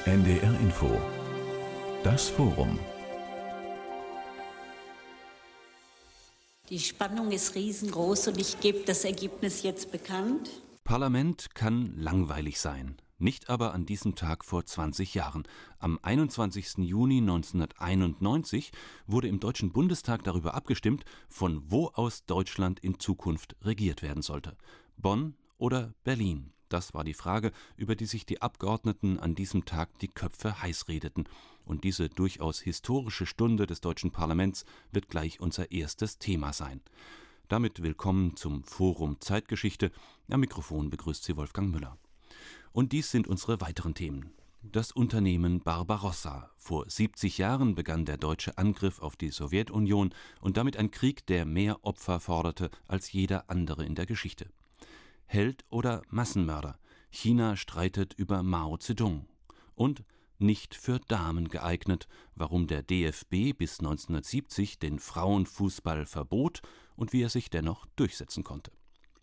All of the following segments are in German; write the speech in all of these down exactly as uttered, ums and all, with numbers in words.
N D R Info. Das Forum. Die Spannung ist riesengroß und ich gebe das Ergebnis jetzt bekannt. Parlament kann langweilig sein. Nicht aber an diesem Tag vor zwanzig Jahren. Am einundzwanzigsten Juni neunzehnhunderteinundneunzig wurde im Deutschen Bundestag darüber abgestimmt, von wo aus Deutschland in Zukunft regiert werden sollte. Bonn oder Berlin? Das war die Frage, über die sich die Abgeordneten an diesem Tag die Köpfe heiß redeten. Und diese durchaus historische Stunde des deutschen Parlaments wird gleich unser erstes Thema sein. Damit willkommen zum Forum Zeitgeschichte. Am Mikrofon begrüßt Sie Wolfgang Müller. Und dies sind unsere weiteren Themen. Das Unternehmen Barbarossa. Vor siebzig Jahren begann der deutsche Angriff auf die Sowjetunion und damit ein Krieg, der mehr Opfer forderte als jeder andere in der Geschichte. Held oder Massenmörder? China streitet über Mao Zedong. Und nicht für Damen geeignet, warum der D F B bis neunzehnhundertsiebzig den Frauenfußball verbot und wie er sich dennoch durchsetzen konnte.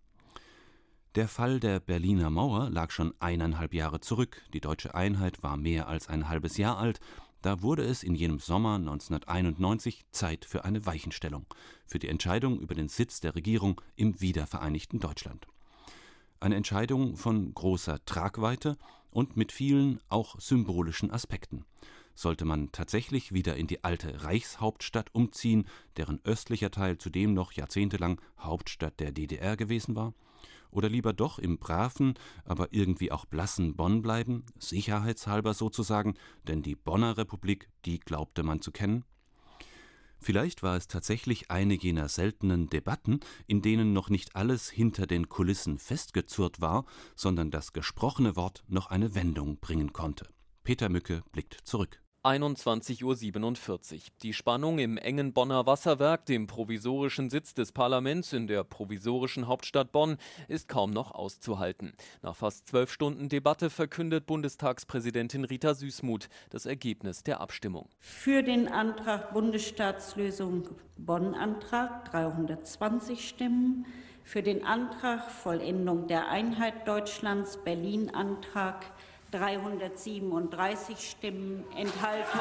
Der Fall der Berliner Mauer lag schon eineinhalb Jahre zurück. Die deutsche Einheit war mehr als ein halbes Jahr alt. Da wurde es in jenem Sommer neunzehnhunderteinundneunzig Zeit für eine Weichenstellung, für die Entscheidung über den Sitz der Regierung im wiedervereinigten Deutschland. Eine Entscheidung von großer Tragweite und mit vielen, auch symbolischen Aspekten. Sollte man tatsächlich wieder in die alte Reichshauptstadt umziehen, deren östlicher Teil zudem noch jahrzehntelang Hauptstadt der D D R gewesen war? Oder lieber doch im braven, aber irgendwie auch blassen Bonn bleiben, sicherheitshalber sozusagen, denn die Bonner Republik, die glaubte man zu kennen? Vielleicht war es tatsächlich eine jener seltenen Debatten, in denen noch nicht alles hinter den Kulissen festgezurrt war, sondern das gesprochene Wort noch eine Wendung bringen konnte. Peter Mücke blickt zurück. einundzwanzig Uhr siebenundvierzig. Die Spannung im engen Bonner Wasserwerk, dem provisorischen Sitz des Parlaments in der provisorischen Hauptstadt Bonn, ist kaum noch auszuhalten. Nach fast zwölf Stunden Debatte verkündet Bundestagspräsidentin Rita Süssmuth das Ergebnis der Abstimmung. Für den Antrag Bundesstaatslösung Bonn-Antrag dreihundertzwanzig Stimmen. Für den Antrag Vollendung der Einheit Deutschlands Berlin-Antrag dreihundertsiebenunddreißig Stimmen, Enthaltung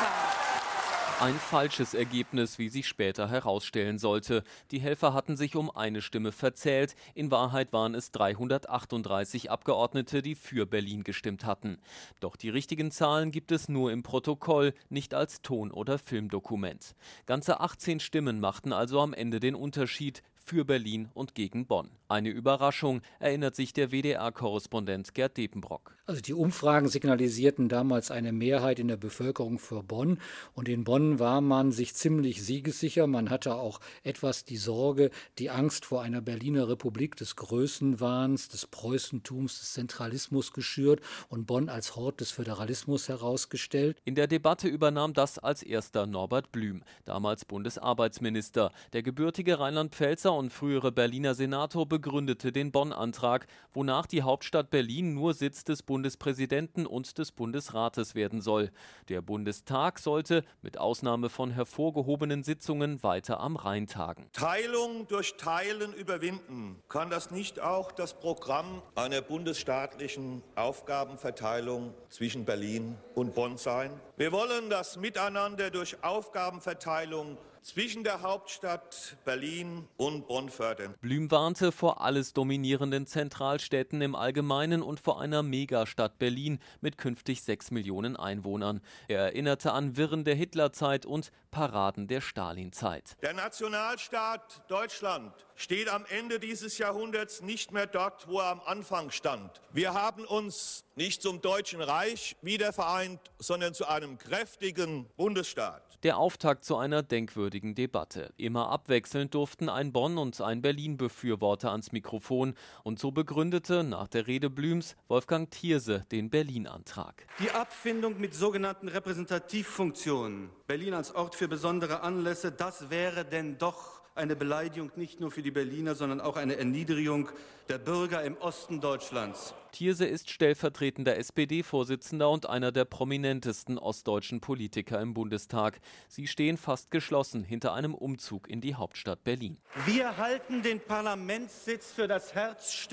zwei. Ein falsches Ergebnis, wie sich später herausstellen sollte. Die Helfer hatten sich um eine Stimme verzählt. In Wahrheit waren es dreihundertachtunddreißig Abgeordnete, die für Berlin gestimmt hatten. Doch die richtigen Zahlen gibt es nur im Protokoll, nicht als Ton- oder Filmdokument. Ganze achtzehn Stimmen machten also am Ende den Unterschied für Berlin und gegen Bonn. Eine Überraschung, erinnert sich der W D R-Korrespondent Gerd Depenbrock. Also die Umfragen signalisierten damals eine Mehrheit in der Bevölkerung für Bonn. Und in Bonn war man sich ziemlich siegessicher. Man hatte auch etwas die Sorge, die Angst vor einer Berliner Republik des Größenwahns, des Preußentums, des Zentralismus geschürt und Bonn als Hort des Föderalismus herausgestellt. In der Debatte übernahm das als erster Norbert Blüm, damals Bundesarbeitsminister. Der gebürtige Rheinland-Pfälzer und frühere Berliner Senator begründete den Bonn-Antrag, wonach die Hauptstadt Berlin nur Sitz des Bundespräsidenten und des Bundesrates werden soll. Der Bundestag sollte, mit Ausnahme von hervorgehobenen Sitzungen, weiter am Rhein tagen. Teilung durch Teilen überwinden. Kann das nicht auch das Programm einer bundesstaatlichen Aufgabenverteilung zwischen Berlin und Bonn sein? Wir wollen das Miteinander durch Aufgabenverteilung zwischen der Hauptstadt Berlin und Bonn fördern. Blüm warnte vor alles dominierenden Zentralstädten im Allgemeinen und vor einer Megastadt Berlin mit künftig sechs Millionen Einwohnern. Er erinnerte an Wirren der Hitlerzeit und Paraden der Stalinzeit. Der Nationalstaat Deutschland steht am Ende dieses Jahrhunderts nicht mehr dort, wo er am Anfang stand. Wir haben uns nicht zum Deutschen Reich wiedervereint, sondern zu einem kräftigen Bundesstaat. Der Auftakt zu einer denkwürdigen Debatte. Immer abwechselnd durften ein Bonn- und ein Berlin-Befürworter ans Mikrofon. Und so begründete nach der Rede Blüms Wolfgang Thierse den Berlin-Antrag. Die Abfindung mit sogenannten Repräsentativfunktionen, Berlin als Ort für besondere Anlässe, das wäre denn doch eine Beleidigung nicht nur für die Berliner, sondern auch eine Erniedrigung der Bürger im Osten Deutschlands. Thierse ist stellvertretender S P D-Vorsitzender und einer der prominentesten ostdeutschen Politiker im Bundestag. Sie stehen fast geschlossen hinter einem Umzug in die Hauptstadt Berlin. Wir halten den Parlamentssitz für das Herzstück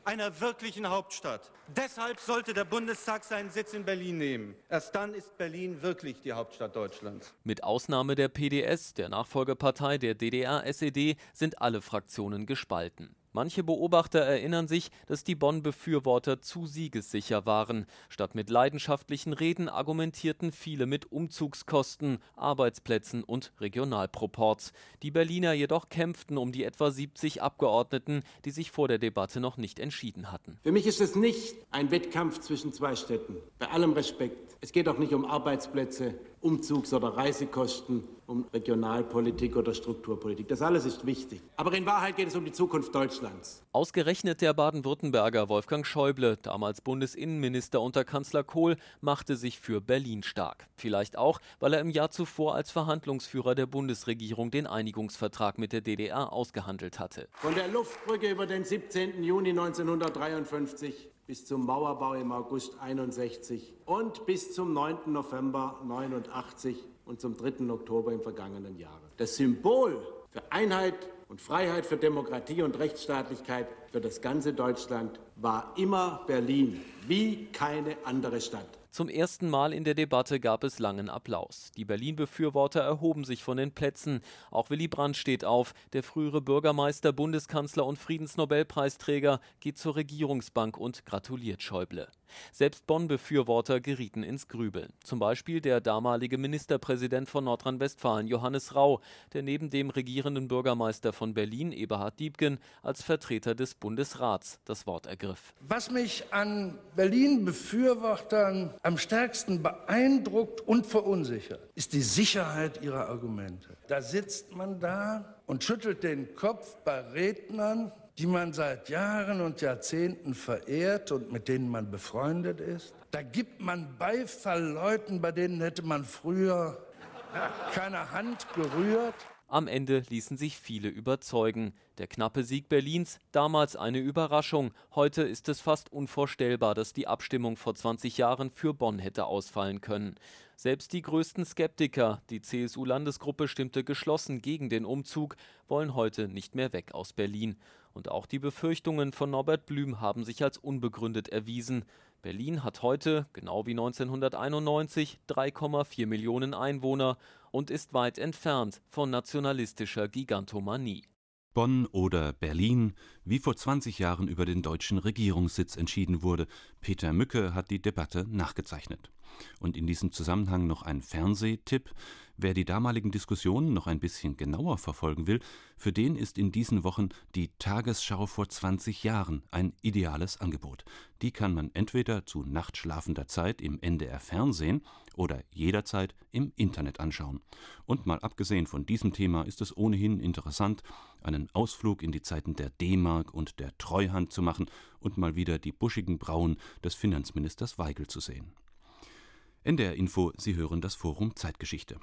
einer wirklichen Hauptstadt. Deshalb sollte der Bundestag seinen Sitz in Berlin nehmen. Erst dann ist Berlin wirklich die Hauptstadt Deutschlands. Mit Ausnahme der P D S, der Nachfolgepartei der D D R-S E D, sind alle Fraktionen gespalten. Manche Beobachter erinnern sich, dass die Bonn-Befürworter zu siegessicher waren. Statt mit leidenschaftlichen Reden argumentierten viele mit Umzugskosten, Arbeitsplätzen und Regionalproports. Die Berliner jedoch kämpften um die etwa siebzig Abgeordneten, die sich vor der Debatte noch nicht entschieden hatten. Für mich ist es nicht ein Wettkampf zwischen zwei Städten. Bei allem Respekt. Es geht auch nicht um Arbeitsplätze, Umzugs- oder Reisekosten, um Regionalpolitik oder Strukturpolitik. Das alles ist wichtig. Aber in Wahrheit geht es um die Zukunft Deutschlands. Ausgerechnet der Baden-Württemberger Wolfgang Schäuble, damals Bundesinnenminister unter Kanzler Kohl, machte sich für Berlin stark. Vielleicht auch, weil er im Jahr zuvor als Verhandlungsführer der Bundesregierung den Einigungsvertrag mit der D D R ausgehandelt hatte. Von der Luftbrücke über den siebzehnten Juni neunzehnhundertdreiundfünfzig bis zum Mauerbau im August einundsechzig und bis zum neunten November neunundachtzig und zum dritten Oktober im vergangenen Jahr. Das Symbol für Einheit und Freiheit, für Demokratie und Rechtsstaatlichkeit für das ganze Deutschland war immer Berlin, wie keine andere Stadt. Zum ersten Mal in der Debatte gab es langen Applaus. Die Berlin-Befürworter erhoben sich von den Plätzen. Auch Willy Brandt steht auf. Der frühere Bürgermeister, Bundeskanzler und Friedensnobelpreisträger geht zur Regierungsbank und gratuliert Schäuble. Selbst Bonn-Befürworter gerieten ins Grübeln. Zum Beispiel der damalige Ministerpräsident von Nordrhein-Westfalen, Johannes Rau, der neben dem regierenden Bürgermeister von Berlin, Eberhard Diepgen, als Vertreter des Bundesrats das Wort ergriff. Was mich an Berlin-Befürwortern am stärksten beeindruckt und verunsichert, ist die Sicherheit ihrer Argumente. Da sitzt man da und schüttelt den Kopf bei Rednern, die man seit Jahren und Jahrzehnten verehrt und mit denen man befreundet ist. Da gibt man Beifall Leuten, bei denen hätte man früher keine Hand gerührt. Am Ende ließen sich viele überzeugen. Der knappe Sieg Berlins, damals eine Überraschung. Heute ist es fast unvorstellbar, dass die Abstimmung vor zwanzig Jahren für Bonn hätte ausfallen können. Selbst die größten Skeptiker, die C S U-Landesgruppe stimmte geschlossen gegen den Umzug, wollen heute nicht mehr weg aus Berlin. Und auch die Befürchtungen von Norbert Blüm haben sich als unbegründet erwiesen. Berlin hat heute, genau wie neunzehnhunderteinundneunzig, drei Komma vier Millionen Einwohner und ist weit entfernt von nationalistischer Gigantomanie. Bonn oder Berlin, wie vor zwanzig Jahren über den deutschen Regierungssitz entschieden wurde. Peter Mücke hat die Debatte nachgezeichnet. Und in diesem Zusammenhang noch ein Fernsehtipp. Wer die damaligen Diskussionen noch ein bisschen genauer verfolgen will, für den ist in diesen Wochen die Tagesschau vor zwanzig Jahren ein ideales Angebot. Die kann man entweder zu nachtschlafender Zeit im N D R Fernsehen oder jederzeit im Internet anschauen. Und mal abgesehen von diesem Thema ist es ohnehin interessant, einen Ausflug in die Zeiten der D-Mark und der Treuhand zu machen und mal wieder die buschigen Brauen des Finanzministers Waigel zu sehen. N D R Info, Sie hören das Forum Zeitgeschichte.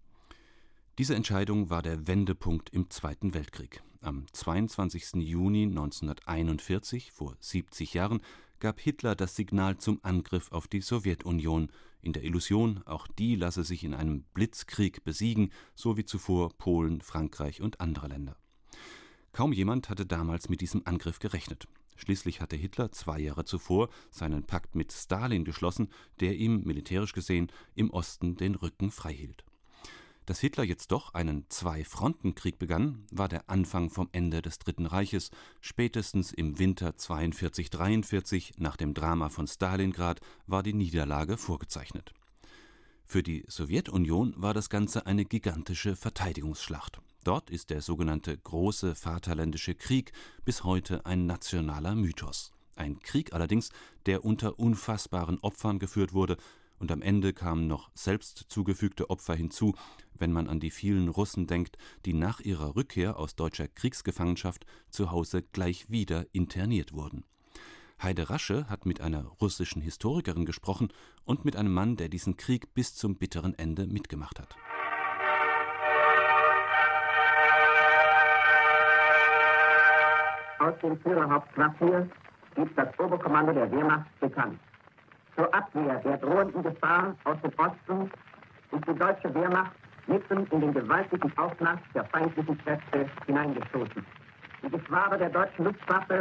Diese Entscheidung war der Wendepunkt im Zweiten Weltkrieg. Am zweiundzwanzigsten Juni neunzehnhunderteinundvierzig, vor siebzig Jahren, gab Hitler das Signal zum Angriff auf die Sowjetunion, in der Illusion, auch die lasse sich in einem Blitzkrieg besiegen, so wie zuvor Polen, Frankreich und andere Länder. Kaum jemand hatte damals mit diesem Angriff gerechnet. Schließlich hatte Hitler zwei Jahre zuvor seinen Pakt mit Stalin geschlossen, der ihm, militärisch gesehen, im Osten den Rücken frei hielt. Dass Hitler jetzt doch einen Zwei-Fronten-Krieg begann, war der Anfang vom Ende des Dritten Reiches. Spätestens im Winter zweiundvierzig dreiundvierzig, nach dem Drama von Stalingrad, war die Niederlage vorgezeichnet. Für die Sowjetunion war das Ganze eine gigantische Verteidigungsschlacht. Dort ist der sogenannte Große Vaterländische Krieg bis heute ein nationaler Mythos. Ein Krieg allerdings, der unter unfassbaren Opfern geführt wurde, und am Ende kamen noch selbst zugefügte Opfer hinzu, wenn man an die vielen Russen denkt, die nach ihrer Rückkehr aus deutscher Kriegsgefangenschaft zu Hause gleich wieder interniert wurden. Heide Rasche hat mit einer russischen Historikerin gesprochen und mit einem Mann, der diesen Krieg bis zum bitteren Ende mitgemacht hat. Aus dem Führerhauptquartier gibt das Oberkommando der Wehrmacht bekannt. Zur Abwehr der drohenden Gefahr aus dem Osten ist die deutsche Wehrmacht mitten in den gewaltigen Aufmarsch der feindlichen Kräfte hineingestoßen. Die Geschwader der deutschen Luftwaffe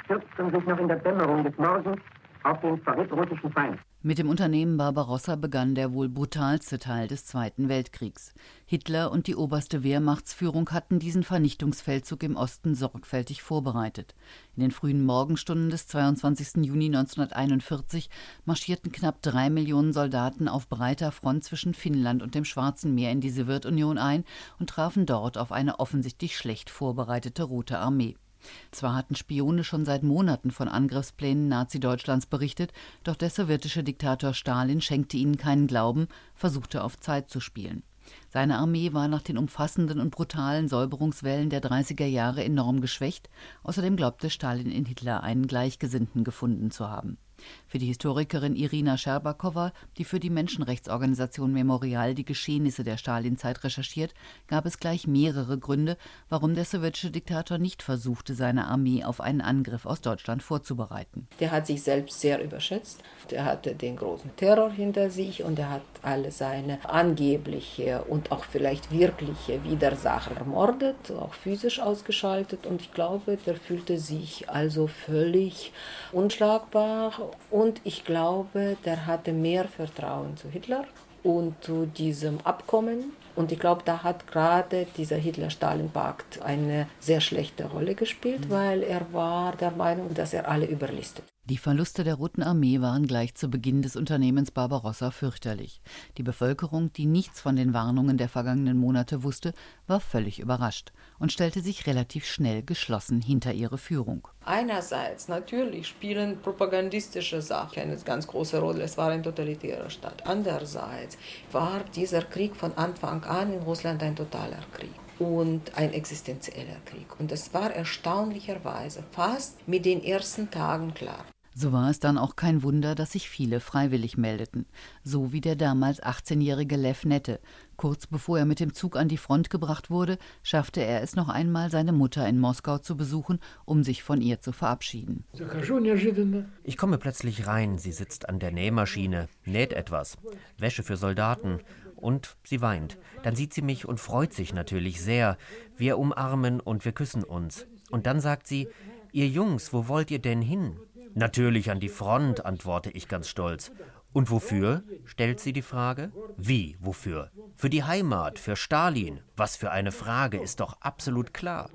stürzten sich noch in der Dämmerung des Morgens auf den sowjetrussischen Feind. Mit dem Unternehmen Barbarossa begann der wohl brutalste Teil des Zweiten Weltkriegs. Hitler und die oberste Wehrmachtsführung hatten diesen Vernichtungsfeldzug im Osten sorgfältig vorbereitet. In den frühen Morgenstunden des zweiundzwanzigsten Juni neunzehnhunderteinundvierzig marschierten knapp drei Millionen Soldaten auf breiter Front zwischen Finnland und dem Schwarzen Meer in die Sowjetunion ein und trafen dort auf eine offensichtlich schlecht vorbereitete Rote Armee. Zwar hatten Spione schon seit Monaten von Angriffsplänen Nazi-Deutschlands berichtet, doch der sowjetische Diktator Stalin schenkte ihnen keinen Glauben, versuchte auf Zeit zu spielen. Seine Armee war nach den umfassenden und brutalen Säuberungswellen der dreißiger Jahre enorm geschwächt. Außerdem glaubte Stalin in Hitler einen Gleichgesinnten gefunden zu haben. Für die Historikerin Irina Scherbakowa, die für die Menschenrechtsorganisation Memorial die Geschehnisse der Stalinzeit recherchiert, gab es gleich mehrere Gründe, warum der sowjetische Diktator nicht versuchte, seine Armee auf einen Angriff aus Deutschland vorzubereiten. Der hat sich selbst sehr überschätzt. Er hatte den großen Terror hinter sich und er hat alle seine angebliche und auch vielleicht wirkliche Widersacher ermordet, auch physisch ausgeschaltet. Und ich glaube, der fühlte sich also völlig unschlagbar. Und ich glaube, der hatte mehr Vertrauen zu Hitler und zu diesem Abkommen. Und ich glaube, da hat gerade dieser Hitler-Stalin-Pakt eine sehr schlechte Rolle gespielt, mhm. weil er war der Meinung, dass er alle überlistet. Die Verluste der Roten Armee waren gleich zu Beginn des Unternehmens Barbarossa fürchterlich. Die Bevölkerung, die nichts von den Warnungen der vergangenen Monate wusste, war völlig überrascht und stellte sich relativ schnell geschlossen hinter ihre Führung. Einerseits natürlich spielen propagandistische Sachen eine ganz große Rolle. Es war ein totalitärer Staat. Andererseits war dieser Krieg von Anfang an in Russland ein totaler Krieg und ein existenzieller Krieg. Und es war erstaunlicherweise fast mit den ersten Tagen klar. So war es dann auch kein Wunder, dass sich viele freiwillig meldeten. So wie der damals achtzehnjährige Lev Nette. Kurz bevor er mit dem Zug an die Front gebracht wurde, schaffte er es noch einmal, seine Mutter in Moskau zu besuchen, um sich von ihr zu verabschieden. Ich komme plötzlich rein. Sie sitzt an der Nähmaschine, näht etwas. Wäsche für Soldaten. Und sie weint. Dann sieht sie mich und freut sich natürlich sehr. Wir umarmen und wir küssen uns. Und dann sagt sie, ihr Jungs, wo wollt ihr denn hin? Natürlich an die Front, antworte ich ganz stolz. Und wofür? Stellt sie die Frage. Wie, wofür? Für die Heimat, für Stalin. Was für eine Frage, ist doch absolut klar.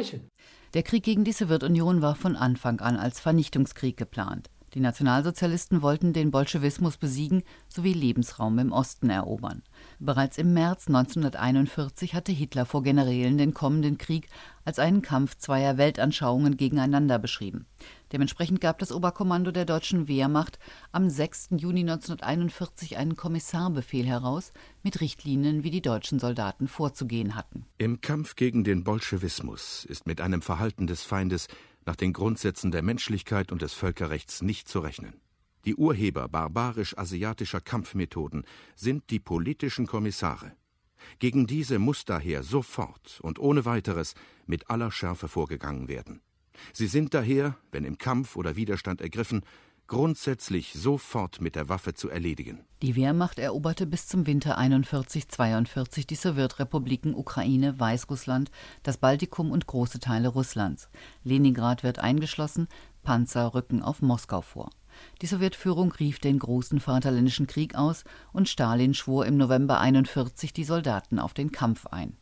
Der Krieg gegen die Sowjetunion war von Anfang an als Vernichtungskrieg geplant. Die Nationalsozialisten wollten den Bolschewismus besiegen sowie Lebensraum im Osten erobern. Bereits im März neunzehnhunderteinundvierzig hatte Hitler vor Generälen den kommenden Krieg als einen Kampf zweier Weltanschauungen gegeneinander beschrieben. Dementsprechend gab das Oberkommando der deutschen Wehrmacht am sechsten Juni neunzehnhunderteinundvierzig einen Kommissarbefehl heraus mit Richtlinien, wie die deutschen Soldaten vorzugehen hatten. Im Kampf gegen den Bolschewismus ist mit einem Verhalten des Feindes nach den Grundsätzen der Menschlichkeit und des Völkerrechts nicht zu rechnen. Die Urheber barbarisch-asiatischer Kampfmethoden sind die politischen Kommissare. Gegen diese muss daher sofort und ohne weiteres mit aller Schärfe vorgegangen werden. Sie sind daher, wenn im Kampf oder Widerstand ergriffen, grundsätzlich sofort mit der Waffe zu erledigen. Die Wehrmacht eroberte bis zum Winter einundvierzig zweiundvierzig die Sowjetrepubliken Ukraine, Weißrussland, das Baltikum und große Teile Russlands. Leningrad wird eingeschlossen, Panzer rücken auf Moskau vor. Die Sowjetführung rief den großen Vaterländischen Krieg aus und Stalin schwor im November einundvierzig die Soldaten auf den Kampf ein.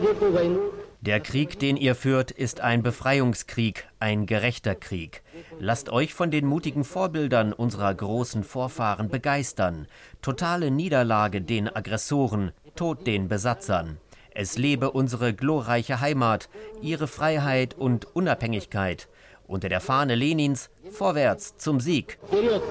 Der Krieg, den ihr führt, ist ein Befreiungskrieg, ein gerechter Krieg. Lasst euch von den mutigen Vorbildern unserer großen Vorfahren begeistern. Totale Niederlage den Aggressoren, Tod den Besatzern. Es lebe unsere glorreiche Heimat, ihre Freiheit und Unabhängigkeit. Unter der Fahne Lenins vorwärts zum Sieg.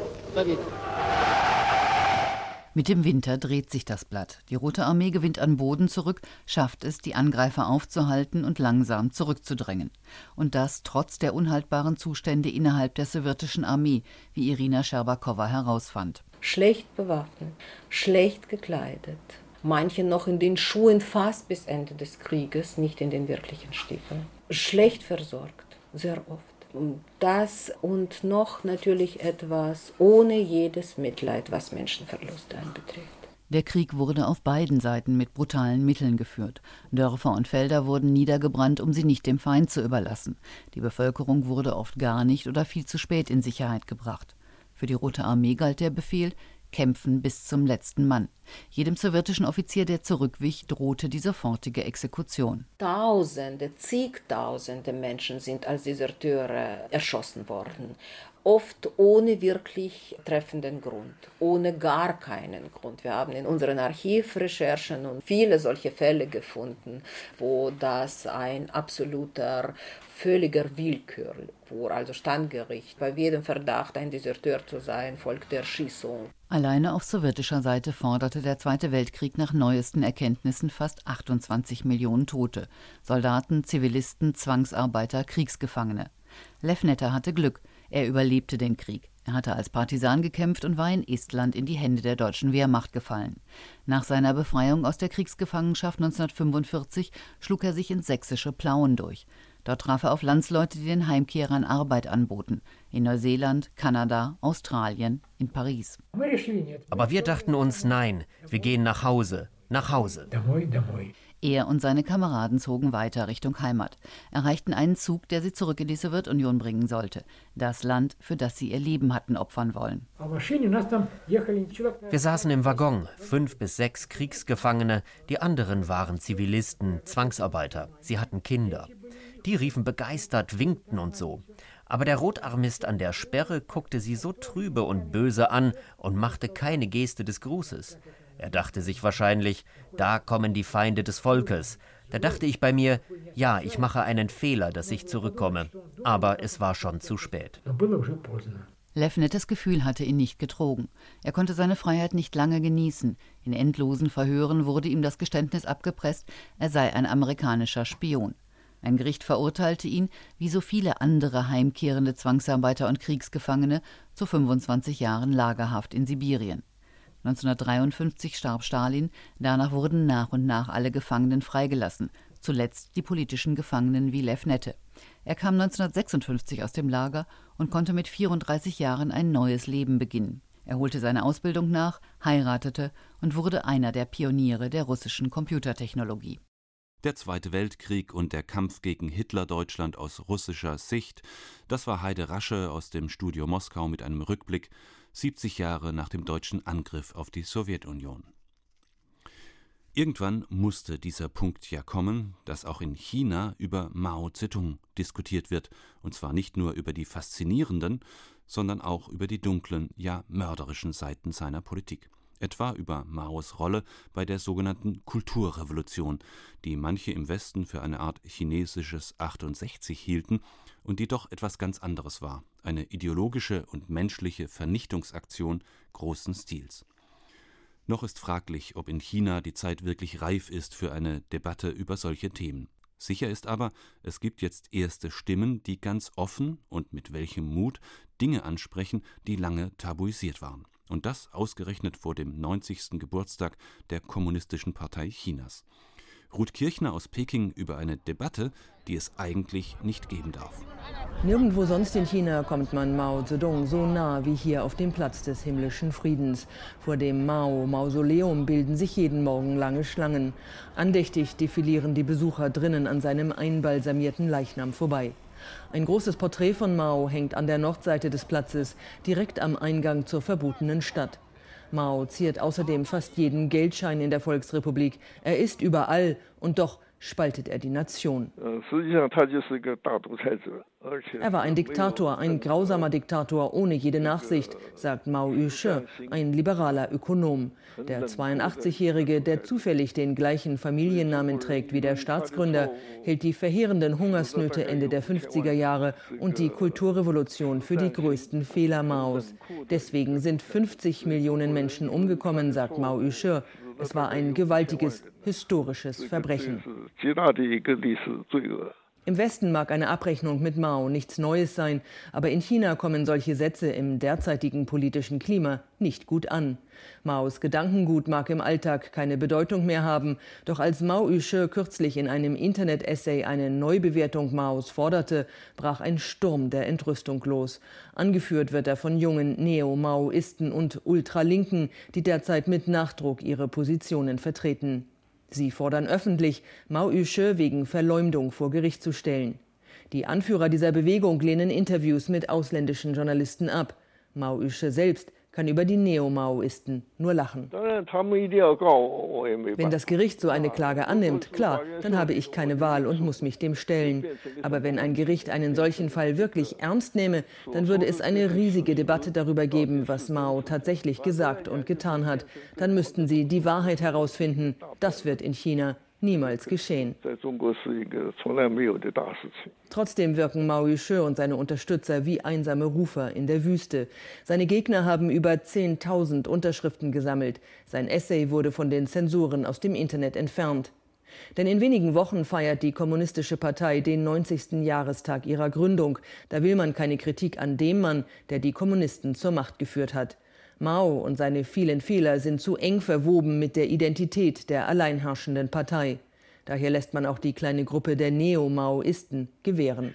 Mit dem Winter dreht sich das Blatt. Die Rote Armee gewinnt an Boden zurück, schafft es, die Angreifer aufzuhalten und langsam zurückzudrängen. Und das trotz der unhaltbaren Zustände innerhalb der sowjetischen Armee, wie Irina Scherbakowa herausfand. Schlecht bewaffnet, schlecht gekleidet. Manche noch in den Schuhen fast bis Ende des Krieges, nicht in den wirklichen Stiefeln. Schlecht versorgt, sehr oft. Das und noch natürlich etwas ohne jedes Mitleid, was Menschenverluste anbetrifft. Der Krieg wurde auf beiden Seiten mit brutalen Mitteln geführt. Dörfer und Felder wurden niedergebrannt, um sie nicht dem Feind zu überlassen. Die Bevölkerung wurde oft gar nicht oder viel zu spät in Sicherheit gebracht. Für die Rote Armee galt der Befehl: Kämpfen bis zum letzten Mann. Jedem sowjetischen Offizier, der zurückwich, drohte die sofortige Exekution. Tausende, zigtausende Menschen sind als Deserteure erschossen worden. Oft ohne wirklich treffenden Grund, ohne gar keinen Grund. Wir haben in unseren Archivrecherchen und viele solche Fälle gefunden, wo das ein absoluter, völliger Willkür war, also Standgericht. Bei jedem Verdacht, ein Deserteur zu sein, folgte Erschießung. Alleine auf sowjetischer Seite forderte der Zweite Weltkrieg nach neuesten Erkenntnissen fast achtundzwanzig Millionen Tote. Soldaten, Zivilisten, Zwangsarbeiter, Kriegsgefangene. Lefnetter hatte Glück. Er überlebte den Krieg. Er hatte als Partisan gekämpft und war in Estland in die Hände der deutschen Wehrmacht gefallen. Nach seiner Befreiung aus der Kriegsgefangenschaft neunzehnhundertfünfundvierzig schlug er sich ins sächsische Plauen durch. Dort traf er auf Landsleute, die den Heimkehrern Arbeit anboten. In Neuseeland, Kanada, Australien, in Paris. Aber wir dachten uns, nein, wir gehen nach Hause, nach Hause. Er und seine Kameraden zogen weiter Richtung Heimat, erreichten einen Zug, der sie zurück in die Sowjetunion bringen sollte. Das Land, für das sie ihr Leben hatten opfern wollen. Wir saßen im Waggon, fünf bis sechs Kriegsgefangene, die anderen waren Zivilisten, Zwangsarbeiter. Sie hatten Kinder. Die riefen begeistert, winkten und so. Aber der Rotarmist an der Sperre guckte sie so trübe und böse an und machte keine Geste des Grußes. Er dachte sich wahrscheinlich, da kommen die Feinde des Volkes. Da dachte ich bei mir, ja, ich mache einen Fehler, dass ich zurückkomme. Aber es war schon zu spät. Lefnetters Gefühl hatte ihn nicht getrogen. Er konnte seine Freiheit nicht lange genießen. In endlosen Verhören wurde ihm das Geständnis abgepresst, er sei ein amerikanischer Spion. Ein Gericht verurteilte ihn, wie so viele andere heimkehrende Zwangsarbeiter und Kriegsgefangene, zu fünfundzwanzig Jahren Lagerhaft in Sibirien. neunzehnhundertdreiundfünfzig starb Stalin, danach wurden nach und nach alle Gefangenen freigelassen, zuletzt die politischen Gefangenen wie Lefnette. Er kam neunzehnhundertsechsundfünfzig aus dem Lager und konnte mit vierunddreißig Jahren ein neues Leben beginnen. Er holte seine Ausbildung nach, heiratete und wurde einer der Pioniere der russischen Computertechnologie. Der Zweite Weltkrieg und der Kampf gegen Hitler-Deutschland aus russischer Sicht, das war Heide Rasche aus dem Studio Moskau mit einem Rückblick, siebzig Jahre nach dem deutschen Angriff auf die Sowjetunion. Irgendwann musste dieser Punkt ja kommen, dass auch in China über Mao Zedong diskutiert wird, und zwar nicht nur über die faszinierenden, sondern auch über die dunklen, ja mörderischen Seiten seiner Politik. Etwa über Maos Rolle bei der sogenannten Kulturrevolution, die manche im Westen für eine Art chinesisches achtundsechzig hielten und die doch etwas ganz anderes war, eine ideologische und menschliche Vernichtungsaktion großen Stils. Noch ist fraglich, ob in China die Zeit wirklich reif ist für eine Debatte über solche Themen. Sicher ist aber, es gibt jetzt erste Stimmen, die ganz offen und mit welchem Mut Dinge ansprechen, die lange tabuisiert waren. Und das ausgerechnet vor dem neunzigsten Geburtstag der Kommunistischen Partei Chinas. Ruth Kirchner aus Peking über eine Debatte, die es eigentlich nicht geben darf. Nirgendwo sonst in China kommt man Mao Zedong so nah wie hier auf dem Platz des himmlischen Friedens. Vor dem Mao-Mausoleum bilden sich jeden Morgen lange Schlangen. Andächtig defilieren die Besucher drinnen an seinem einbalsamierten Leichnam vorbei. Ein großes Porträt von Mao hängt an der Nordseite des Platzes, direkt am Eingang zur verbotenen Stadt. Mao ziert außerdem fast jeden Geldschein in der Volksrepublik. Er ist überall und doch spaltet er die Nation. Er war ein Diktator, ein grausamer Diktator ohne jede Nachsicht, sagt Mao Yu-she, ein liberaler Ökonom. Der zweiundachtzigjährige, der zufällig den gleichen Familiennamen trägt wie der Staatsgründer, hält die verheerenden Hungersnöte Ende der fünfziger Jahre und die Kulturrevolution für die größten Fehler Maos. Deswegen sind fünfzig Millionen Menschen umgekommen, sagt Mao Yu-she. Es war ein gewaltiges, historisches Verbrechen. Im Westen mag eine Abrechnung mit Mao nichts Neues sein, aber in China kommen solche Sätze im derzeitigen politischen Klima nicht gut an. Maos Gedankengut mag im Alltag keine Bedeutung mehr haben, doch als Mao Yue-shi kürzlich in einem Internet-Essay eine Neubewertung Maos forderte, brach ein Sturm der Entrüstung los. Angeführt wird er von jungen Neo-Maoisten und Ultralinken, die derzeit mit Nachdruck ihre Positionen vertreten. Sie fordern öffentlich, Mao Yue-shi wegen Verleumdung vor Gericht zu stellen. Die Anführer dieser Bewegung lehnen Interviews mit ausländischen Journalisten ab. Mao Yue-shi selbst kann über die Neo-Maoisten nur lachen. Wenn das Gericht so eine Klage annimmt, klar, dann habe ich keine Wahl und muss mich dem stellen. Aber wenn ein Gericht einen solchen Fall wirklich ernst nehme, dann würde es eine riesige Debatte darüber geben, was Mao tatsächlich gesagt und getan hat. Dann müssten sie die Wahrheit herausfinden. Das wird in China niemals geschehen. Trotzdem wirken Mao Yue-shi und seine Unterstützer wie einsame Rufer in der Wüste. Seine Gegner haben über zehntausend Unterschriften gesammelt. Sein Essay wurde von den Zensuren aus dem Internet entfernt. Denn in wenigen Wochen feiert die Kommunistische Partei den neunzigsten Jahrestag ihrer Gründung. Da will man keine Kritik an dem Mann, der die Kommunisten zur Macht geführt hat. Mao und seine vielen Fehler sind zu eng verwoben mit der Identität der alleinherrschenden Partei. Daher lässt man auch die kleine Gruppe der Neo-Maoisten gewähren.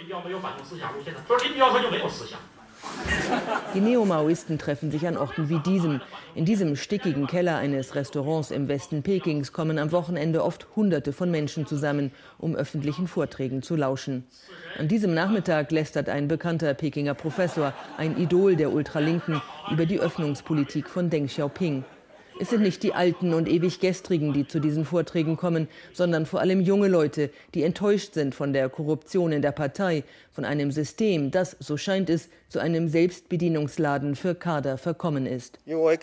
Die Neo-Maoisten treffen sich an Orten wie diesem. In diesem stickigen Keller eines Restaurants im Westen Pekings kommen am Wochenende oft Hunderte von Menschen zusammen, um öffentlichen Vorträgen zu lauschen. An diesem Nachmittag lästert ein bekannter Pekinger Professor, ein Idol der Ultralinken, über die Öffnungspolitik von Deng Xiaoping. Es sind nicht die Alten und ewig Gestrigen, die zu diesen Vorträgen kommen, sondern vor allem junge Leute, die enttäuscht sind von der Korruption in der Partei, von einem System, das, so scheint es, zu einem Selbstbedienungsladen für Kader verkommen ist.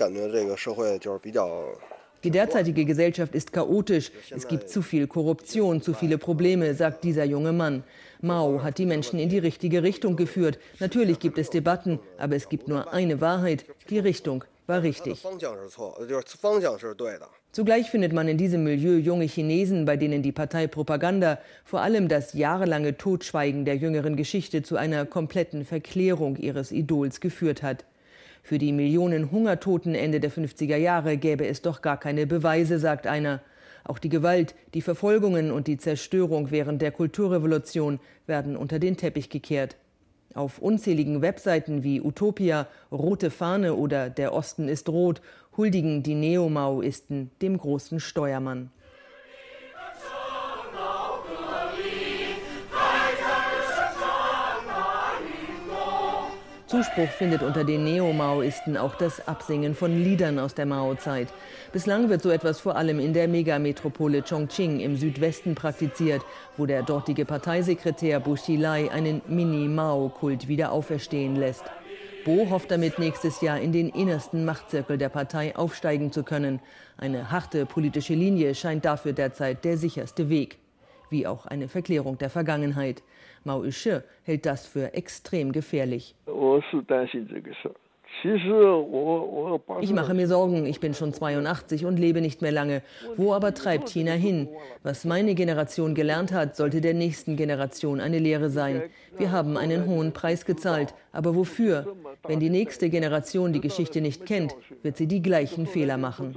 Die derzeitige Gesellschaft ist chaotisch, es gibt zu viel Korruption, zu viele Probleme, sagt dieser junge Mann. Mao hat die Menschen in die richtige Richtung geführt. Natürlich gibt es Debatten, aber es gibt nur eine Wahrheit, die Richtung war richtig. Zugleich findet man in diesem Milieu junge Chinesen, bei denen die Parteipropaganda, vor allem das jahrelange Totschweigen der jüngeren Geschichte, zu einer kompletten Verklärung ihres Idols geführt hat. Für die Millionen Hungertoten Ende der fünfziger Jahre gäbe es doch gar keine Beweise, sagt einer. Auch die Gewalt, die Verfolgungen und die Zerstörung während der Kulturrevolution werden unter den Teppich gekehrt. Auf unzähligen Webseiten wie Utopia, Rote Fahne oder Der Osten ist rot huldigen die Neo-Maoisten dem großen Steuermann. Zuspruch findet unter den Neo-Maoisten auch das Absingen von Liedern aus der Mao-Zeit. Bislang wird so etwas vor allem in der Megametropole Chongqing im Südwesten praktiziert, wo der dortige Parteisekretär Bo Xilai einen Mini-Mao-Kult wieder auferstehen lässt. Bo hofft damit, nächstes Jahr in den innersten Machtzirkel der Partei aufsteigen zu können. Eine harte politische Linie scheint dafür derzeit der sicherste Weg. Wie auch eine Verklärung der Vergangenheit. Mao Yue-shi hält das für extrem gefährlich. Ich mache mir Sorgen, ich bin schon zweiundachtzig und lebe nicht mehr lange. Wo aber treibt China hin? Was meine Generation gelernt hat, sollte der nächsten Generation eine Lehre sein. Wir haben einen hohen Preis gezahlt, aber wofür? Wenn die nächste Generation die Geschichte nicht kennt, wird sie die gleichen Fehler machen.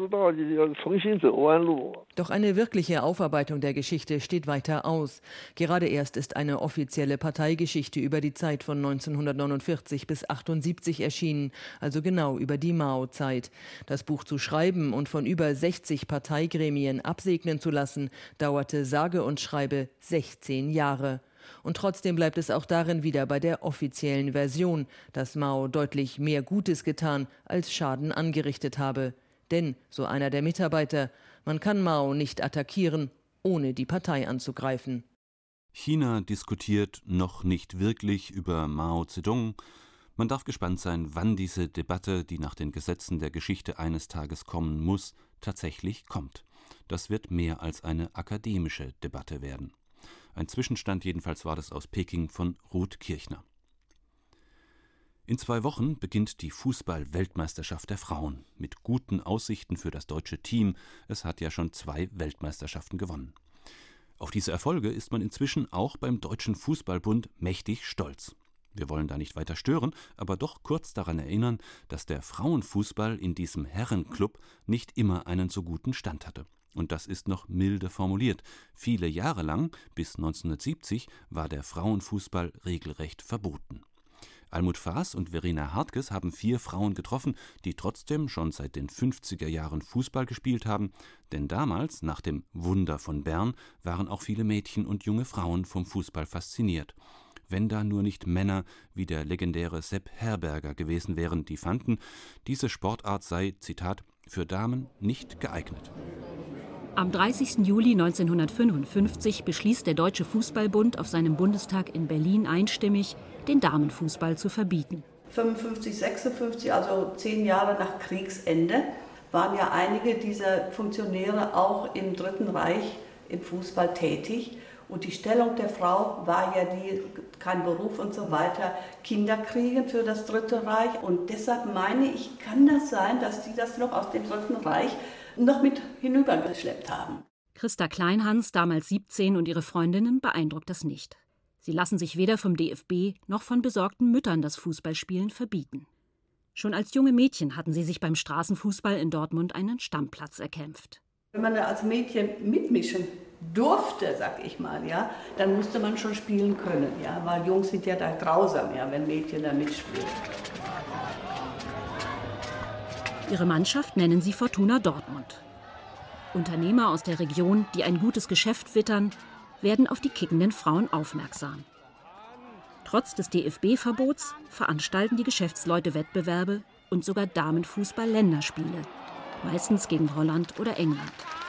Doch eine wirkliche Aufarbeitung der Geschichte steht weiter aus. Gerade erst ist eine offizielle Parteigeschichte über die Zeit von neunzehnhundertneunundvierzig bis achtundsiebzig erschienen, also genau über die Mao-Zeit. Das Buch zu schreiben und von über sechzig Parteigremien absegnen zu lassen, dauerte sage und schreibe sechzehn Jahre. Und trotzdem bleibt es auch darin wieder bei der offiziellen Version, dass Mao deutlich mehr Gutes getan als Schaden angerichtet habe. Denn, so einer der Mitarbeiter, man kann Mao nicht attackieren, ohne die Partei anzugreifen. China diskutiert noch nicht wirklich über Mao Zedong. Man darf gespannt sein, wann diese Debatte, die nach den Gesetzen der Geschichte eines Tages kommen muss, tatsächlich kommt. Das wird mehr als eine akademische Debatte werden. Ein Zwischenstand jedenfalls war das aus Peking von Ruth Kirchner. In zwei Wochen beginnt die Fußball-Weltmeisterschaft der Frauen mit guten Aussichten für das deutsche Team. Es hat ja schon zwei Weltmeisterschaften gewonnen. Auf diese Erfolge ist man inzwischen auch beim Deutschen Fußballbund mächtig stolz. Wir wollen da nicht weiter stören, aber doch kurz daran erinnern, dass der Frauenfußball in diesem Herrenclub nicht immer einen so guten Stand hatte. Und das ist noch milde formuliert. Viele Jahre lang, bis neunzehnhundertsiebzig, war der Frauenfußball regelrecht verboten. Almut Faas und Verena Hartges haben vier Frauen getroffen, die trotzdem schon seit den fünfziger Jahren Fußball gespielt haben. Denn damals, nach dem Wunder von Bern, waren auch viele Mädchen und junge Frauen vom Fußball fasziniert. Wenn da nur nicht Männer wie der legendäre Sepp Herberger gewesen wären, die fanden, diese Sportart sei, Zitat, für Damen nicht geeignet. Am dreißigsten Juli neunzehnhundertfünfundfünfzig beschließt der Deutsche Fußballbund auf seinem Bundestag in Berlin einstimmig, den Damenfußball zu verbieten. fünfundfünfzig, sechsundfünfzig, also zehn Jahre nach Kriegsende, waren ja einige dieser Funktionäre auch im Dritten Reich im Fußball tätig. Und die Stellung der Frau war ja die, kein Beruf und so weiter, Kinder kriegen für das Dritte Reich. Und deshalb meine ich, kann das sein, dass die das noch aus dem Dritten Reich noch mit hinübergeschleppt haben. Christa Kleinhans, damals siebzehn, und ihre Freundinnen beeindruckt das nicht. Sie lassen sich weder vom D F B noch von besorgten Müttern das Fußballspielen verbieten. Schon als junge Mädchen hatten sie sich beim Straßenfußball in Dortmund einen Stammplatz erkämpft. Wenn man als Mädchen mitmischen durfte, sag ich mal, ja, dann musste man schon spielen können, ja, weil Jungs sind ja da grausam, ja, wenn Mädchen da mitspielen. Ihre Mannschaft nennen sie Fortuna Dortmund. Unternehmer aus der Region, die ein gutes Geschäft wittern, werden auf die kickenden Frauen aufmerksam. Trotz des D F B-Verbots veranstalten die Geschäftsleute Wettbewerbe und sogar Damenfußball-Länderspiele, meistens gegen Holland oder England.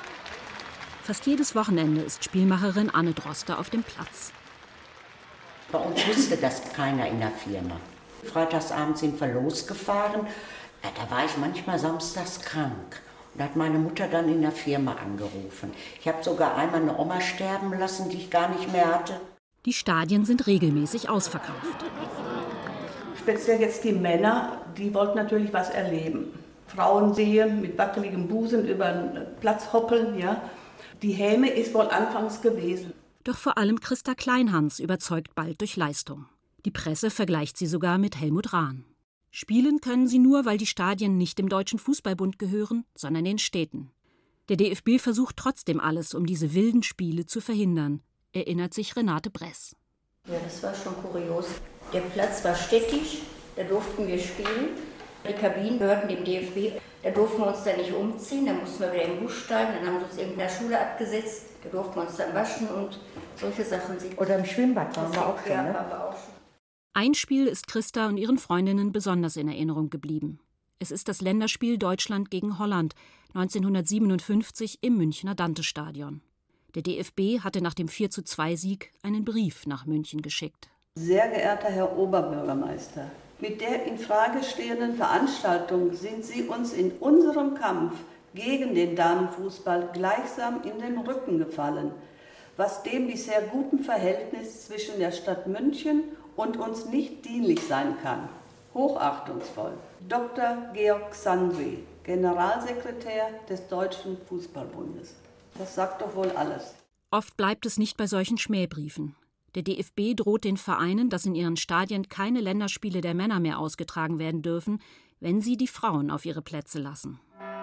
Fast jedes Wochenende ist Spielmacherin Anne Droste auf dem Platz. Bei uns wusste das keiner in der Firma. Freitagsabends sind wir losgefahren. Ja, da war ich manchmal samstags krank. Und da hat meine Mutter dann in der Firma angerufen. Ich habe sogar einmal eine Oma sterben lassen, die ich gar nicht mehr hatte. Die Stadien sind regelmäßig ausverkauft. Speziell jetzt die Männer, die wollten natürlich was erleben. Frauen sehen mit wackeligem Busen über den Platz hoppeln, ja. Die Häme ist wohl anfangs gewesen. Doch vor allem Christa Kleinhans überzeugt bald durch Leistung. Die Presse vergleicht sie sogar mit Helmut Rahn. Spielen können sie nur, weil die Stadien nicht dem Deutschen Fußballbund gehören, sondern den Städten. Der D F B versucht trotzdem alles, um diese wilden Spiele zu verhindern, erinnert sich Renate Bress. Ja, das war schon kurios. Der Platz war städtisch, da durften wir spielen. Die Kabinen gehörten dem D F B, da durften wir uns dann nicht umziehen, da mussten wir wieder im Bus steigen, dann haben wir uns in der Schule abgesetzt, da durften wir uns dann waschen und solche Sachen. Oder im Schwimmbad waren wir auch schon, ne? Ja, waren wir auch schon. Ein Spiel ist Christa und ihren Freundinnen besonders in Erinnerung geblieben. Es ist das Länderspiel Deutschland gegen Holland neunzehnhundertsiebenundfünfzig im Münchner Dantestadion. Der D F B hatte nach dem vier zu zwei Sieg einen Brief nach München geschickt. Sehr geehrter Herr Oberbürgermeister, mit der in Frage stehenden Veranstaltung sind Sie uns in unserem Kampf gegen den Damenfußball gleichsam in den Rücken gefallen, was dem bisher guten Verhältnis zwischen der Stadt München und uns nicht dienlich sein kann. Hochachtungsvoll. Doktor Georg Sandri, Generalsekretär des Deutschen Fußballbundes. Das sagt doch wohl alles. Oft bleibt es nicht bei solchen Schmähbriefen. Der D F B droht den Vereinen, dass in ihren Stadien keine Länderspiele der Männer mehr ausgetragen werden dürfen, wenn sie die Frauen auf ihre Plätze lassen.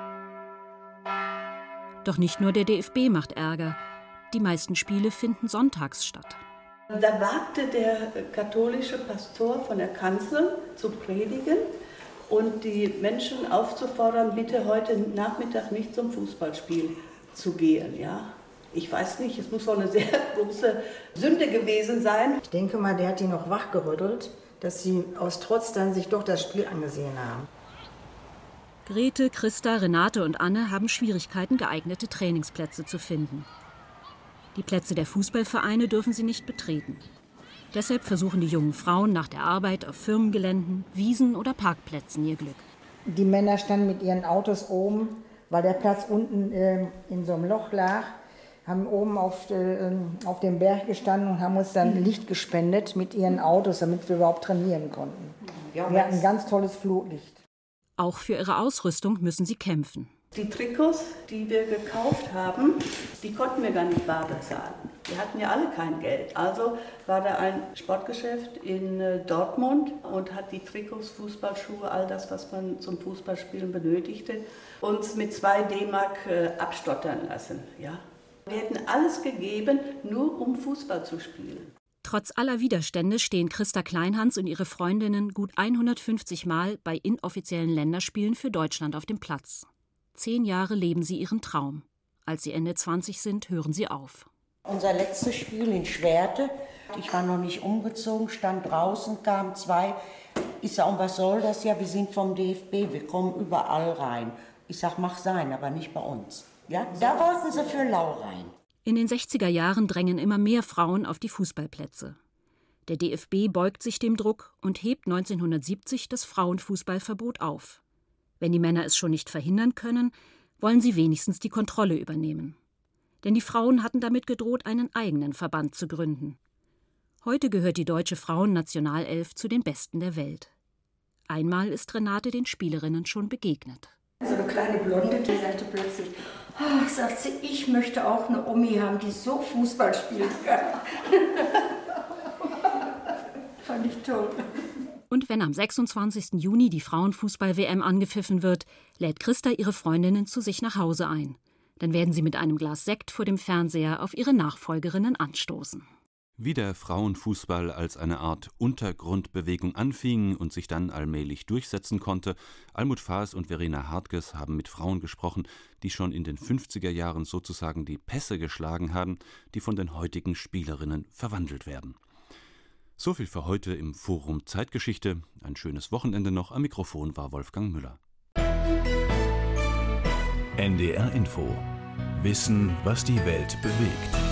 Doch nicht nur der D F B macht Ärger. Die meisten Spiele finden sonntags statt. Da wagte der katholische Pastor von der Kanzel zu predigen und die Menschen aufzufordern, bitte heute Nachmittag nicht zum Fußballspiel zu gehen. Ja? Ich weiß nicht, es muss wohl eine sehr große Sünde gewesen sein. Ich denke mal, der hat die noch wachgerüttelt, dass sie aus Trotz dann sich doch das Spiel angesehen haben. Grete, Christa, Renate und Anne haben Schwierigkeiten, geeignete Trainingsplätze zu finden. Die Plätze der Fußballvereine dürfen sie nicht betreten. Deshalb versuchen die jungen Frauen nach der Arbeit auf Firmengeländen, Wiesen oder Parkplätzen ihr Glück. Die Männer standen mit ihren Autos oben, weil der Platz unten äh, in so einem Loch lag, haben oben auf, äh, auf dem Berg gestanden und haben uns dann Licht gespendet mit ihren Autos, damit wir überhaupt trainieren konnten. Ja, wir hatten ein ganz tolles Flutlicht. Auch für ihre Ausrüstung müssen sie kämpfen. Die Trikots, die wir gekauft haben, die konnten wir gar nicht bar bezahlen. Die hatten ja alle kein Geld. Also war da ein Sportgeschäft in Dortmund und hat die Trikots, Fußballschuhe, all das, was man zum Fußballspielen benötigte, uns mit zwei D-Mark abstottern lassen. Ja? Wir hätten alles gegeben, nur um Fußball zu spielen. Trotz aller Widerstände stehen Christa Kleinhans und ihre Freundinnen gut hundertfünfzig Mal bei inoffiziellen Länderspielen für Deutschland auf dem Platz. Zehn Jahre leben sie ihren Traum. Als sie Ende zwanzig sind, hören sie auf. Unser letztes Spiel in Schwerte, ich war noch nicht umgezogen, stand draußen, kamen zwei. Ich sag, und was soll das? Ja, wir sind vom D F B, wir kommen überall rein. Ich sag, mach sein, aber nicht bei uns. Ja, da wollten sie für lau rein. In den sechziger Jahren drängen immer mehr Frauen auf die Fußballplätze. Der D F B beugt sich dem Druck und hebt neunzehnhundertsiebzig das Frauenfußballverbot auf. Wenn die Männer es schon nicht verhindern können, wollen sie wenigstens die Kontrolle übernehmen. Denn die Frauen hatten damit gedroht, einen eigenen Verband zu gründen. Heute gehört die deutsche Frauennationalelf zu den Besten der Welt. Einmal ist Renate den Spielerinnen schon begegnet. So eine kleine Blonde, die sagte plötzlich, oh, sagt sie, ich möchte auch eine Omi haben, die so Fußball spielen kann. Fand ich toll. Und wenn am sechsundzwanzigsten Juni die Frauenfußball-W M angepfiffen wird, lädt Christa ihre Freundinnen zu sich nach Hause ein. Dann werden sie mit einem Glas Sekt vor dem Fernseher auf ihre Nachfolgerinnen anstoßen. Wie der Frauenfußball als eine Art Untergrundbewegung anfing und sich dann allmählich durchsetzen konnte, Almut Faas und Verena Hartges haben mit Frauen gesprochen, die schon in den fünfziger Jahren sozusagen die Pässe geschlagen haben, die von den heutigen Spielerinnen verwandelt werden. So viel für heute im Forum Zeitgeschichte. Ein schönes Wochenende noch. Am Mikrofon war Wolfgang Müller. N D R Info. Wissen, was die Welt bewegt.